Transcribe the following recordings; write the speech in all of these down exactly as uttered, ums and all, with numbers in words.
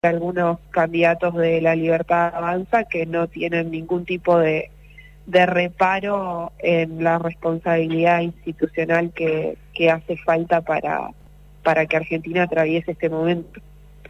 algunos candidatos de La Libertad Avanza que no tienen ningún tipo de, de reparo en la responsabilidad institucional que, que hace falta para, para que Argentina atraviese este momento.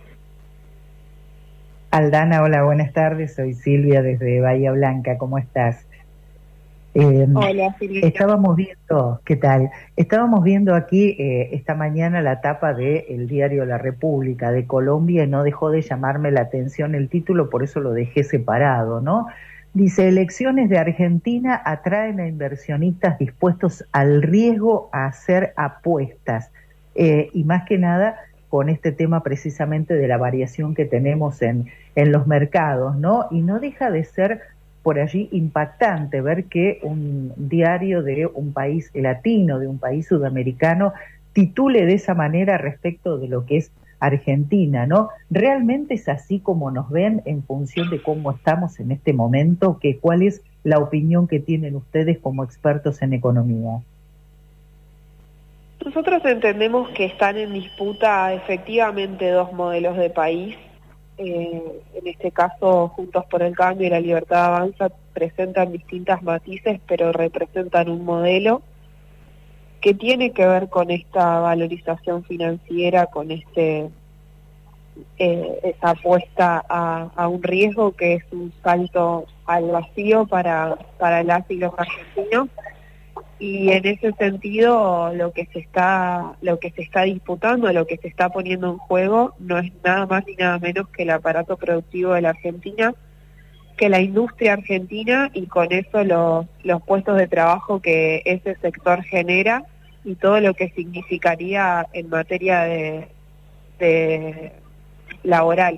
Aldana, hola, buenas tardes, soy Silvia desde Bahía Blanca, ¿cómo estás? Eh, Hola, Silvia. Estábamos viendo, ¿qué tal? Estábamos viendo aquí eh, esta mañana la tapa del diario La República de Colombia y no dejó de llamarme la atención el título, por eso lo dejé separado, ¿no? Dice, elecciones de Argentina atraen a inversionistas dispuestos al riesgo a hacer apuestas. Eh, y más que nada con este tema precisamente de la variación que tenemos en, en los mercados, ¿no? Y no deja de ser por allí impactante ver que un diario de un país latino, de un país sudamericano, titule de esa manera respecto de lo que es Argentina, ¿no? ¿Realmente es así como nos ven en función de cómo estamos en este momento? ¿Que cuál es la opinión que tienen ustedes como expertos en economía? Nosotros entendemos que están en disputa efectivamente dos modelos de país. Eh, en este caso, Juntos por el Cambio y La Libertad Avanza presentan distintas matices, pero representan un modelo que tiene que ver con esta valorización financiera, con este eh, esa apuesta a, a un riesgo que es un salto al vacío para, para las y los argentinos. Y en ese sentido lo que se está lo que se está disputando, lo que se está poniendo en juego no es nada más ni nada menos que el aparato productivo de la Argentina, que la industria argentina y con eso los, los puestos de trabajo que ese sector genera y todo lo que significaría en materia de, de laboral.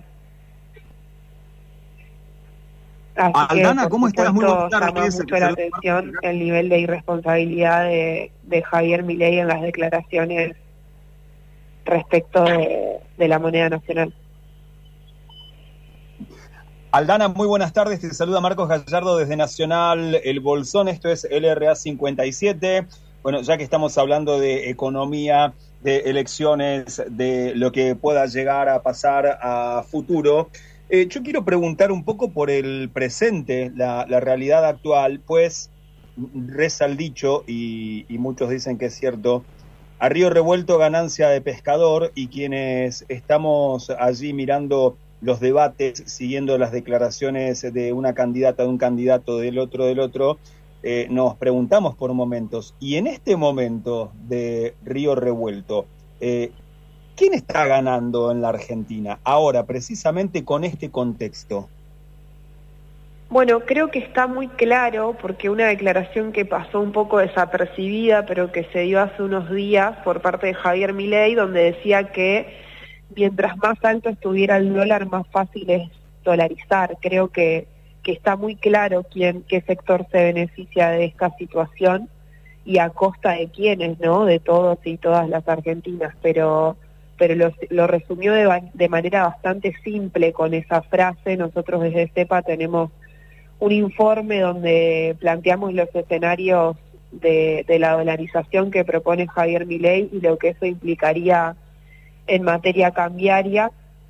Así Aldana, que, ¿cómo estás? Muy buenas tardes. Llama mucho la atención el nivel de irresponsabilidad de, de Javier Milei en las declaraciones respecto de, de la moneda nacional. Aldana, muy buenas tardes. Te saluda Marcos Gallardo desde Nacional El Bolsón. Esto es L R A cincuenta y siete. Bueno, ya que estamos hablando de economía, de elecciones, de lo que pueda llegar a pasar a futuro, Eh, yo quiero preguntar un poco por el presente, la, la realidad actual, pues reza el dicho, y, y muchos dicen que es cierto, a río revuelto ganancia de pescador, y quienes estamos allí mirando los debates, siguiendo las declaraciones de una candidata, de un candidato, del otro, del otro, eh, nos preguntamos por momentos, y en este momento de río revuelto, eh, ¿quién está ganando en la Argentina ahora, precisamente con este contexto? Bueno, creo que está muy claro, porque una declaración que pasó un poco desapercibida, pero que se dio hace unos días por parte de Javier Milei, donde decía que mientras más alto estuviera el dólar, más fácil es dolarizar. Creo que, que está muy claro quién, qué sector se beneficia de esta situación y a costa de quiénes, ¿no? De todos y todas las argentinas, pero... pero lo, lo resumió de, de manera bastante simple con esa frase. Nosotros desde CEPA tenemos un informe donde planteamos los escenarios de, de la dolarización que propone Javier Milei y lo que eso implicaría en materia cambiaria,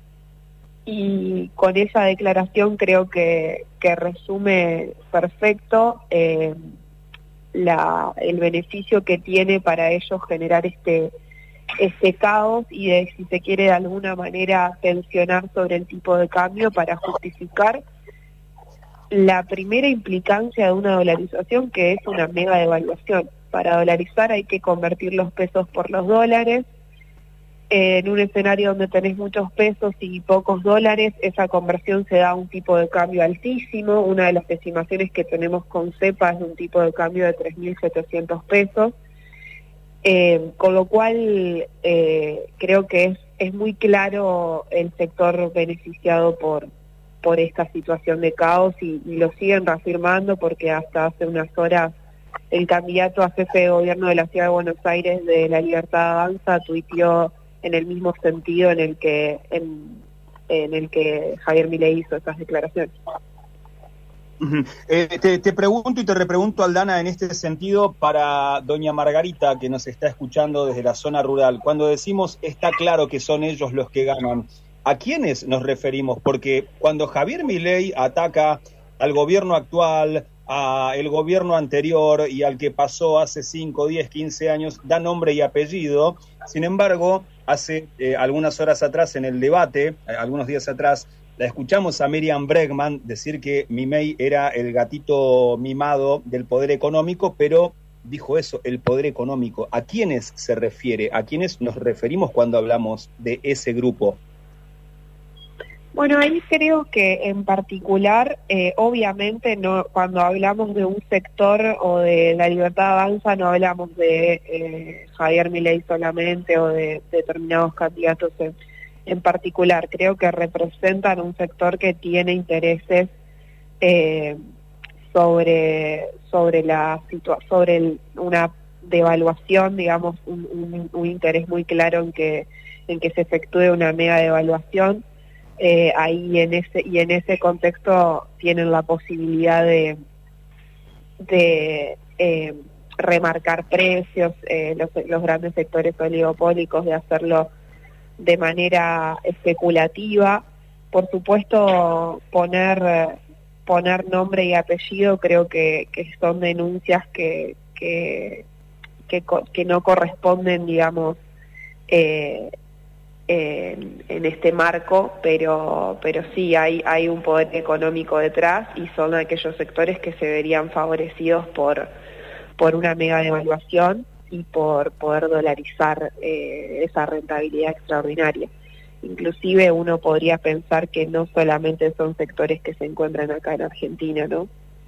y con esa declaración creo que, que resume perfecto eh, la, el beneficio que tiene para ellos generar este este caos y de, si se quiere de alguna manera tensionar sobre el tipo de cambio para justificar la primera implicancia de una dolarización, que es una mega devaluación. Para dolarizar hay que convertir los pesos por los dólares. En un escenario donde tenés muchos pesos y pocos dólares, esa conversión se da a un tipo de cambio altísimo. Una de las estimaciones que tenemos con CEPA es de un tipo de cambio de tres mil setecientos pesos. Eh, con lo cual eh, creo que es, es muy claro el sector beneficiado por, por esta situación de caos y, y lo siguen reafirmando, porque hasta hace unas horas el candidato a jefe de gobierno de la Ciudad de Buenos Aires de La Libertad Avanza tuiteó en el mismo sentido en el que, en, en el que Javier Milei hizo esas declaraciones. Uh-huh. Eh, te, te pregunto y te repregunto, Aldana, en este sentido, para doña Margarita, que nos está escuchando desde la zona rural. Cuando decimos está claro que son ellos los que ganan, ¿a quiénes nos referimos? Porque cuando Javier Milei ataca al gobierno actual, al gobierno anterior y al que pasó hace cinco, diez, quince años, da nombre y apellido. Sin embargo, hace eh, algunas horas atrás en el debate, eh, algunos días atrás, la escuchamos a Miriam Bregman decir que Milei era el gatito mimado del poder económico, pero dijo eso, el poder económico. ¿A quiénes se refiere? ¿A quiénes nos referimos cuando hablamos de ese grupo? Bueno, ahí creo que en particular, eh, obviamente, no, cuando hablamos de un sector o de la Libertad Avanza, no hablamos de eh, Javier Milei solamente o de, de determinados candidatos en, en particular. Creo que representan un sector que tiene intereses eh, sobre sobre la situa sobre el, una devaluación, digamos, un, un, un interés muy claro en que en que se efectúe una mega devaluación. Eh, ahí en ese y en ese contexto tienen la posibilidad de de eh, remarcar precios, eh, los, los grandes sectores oligopólicos, de hacerlo de manera especulativa. Por supuesto, poner poner nombre y apellido creo que, que son denuncias que que, que que no corresponden, digamos, eh, En, en este marco, pero pero sí hay hay un poder económico detrás y son aquellos sectores que se verían favorecidos por por una mega devaluación y por poder dolarizar eh, esa rentabilidad extraordinaria. Inclusive uno podría pensar que no solamente son sectores que se encuentran acá en Argentina, ¿no?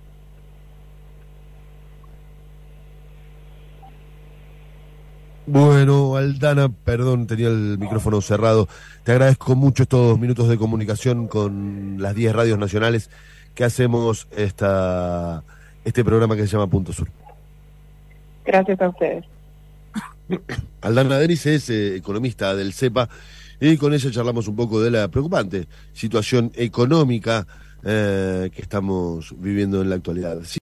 Bueno, Aldana, perdón, tenía el micrófono cerrado. Te agradezco mucho estos minutos de comunicación con las diez radios nacionales que hacemos esta este programa que se llama Punto Sur. Gracias a ustedes. Aldana Denis es eh, economista del CEPA y con ella charlamos un poco de la preocupante situación económica eh, que estamos viviendo en la actualidad.